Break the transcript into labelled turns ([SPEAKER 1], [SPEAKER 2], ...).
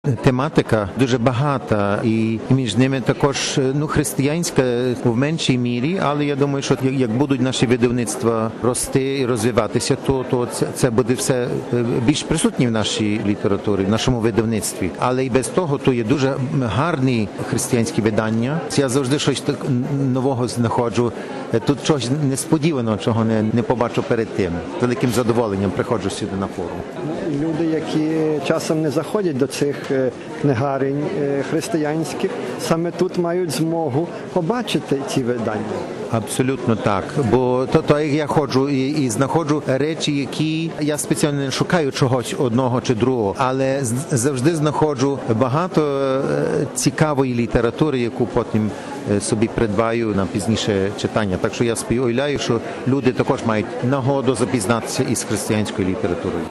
[SPEAKER 1] тематика дуже багата, і між ними також християнська в меншій мірі, але я думаю, що як будуть наші видавництва рости і розвиватися, то це буде все більш присутнє в нашій літературі, в нашому видавництві. Але і без того, то є дуже гарні християнські видання. Я завжди щось нового знаходжу. Тут щось несподіваного, чого не побачу перед тим. Великим задоволенням приходжу сюди на форум.
[SPEAKER 2] Люди, які часом не заходять до цих книгарень християнських, саме тут мають змогу побачити ці видання.
[SPEAKER 1] Абсолютно так, бо то як я ходжу і знаходжу речі, які я спеціально не шукаю чогось одного чи другого, але завжди знаходжу багато цікавої літератури, яку потім собі придбаю на пізніше читання. Так що я собі уявляю, що люди також мають нагоду запізнатися із християнською літературою.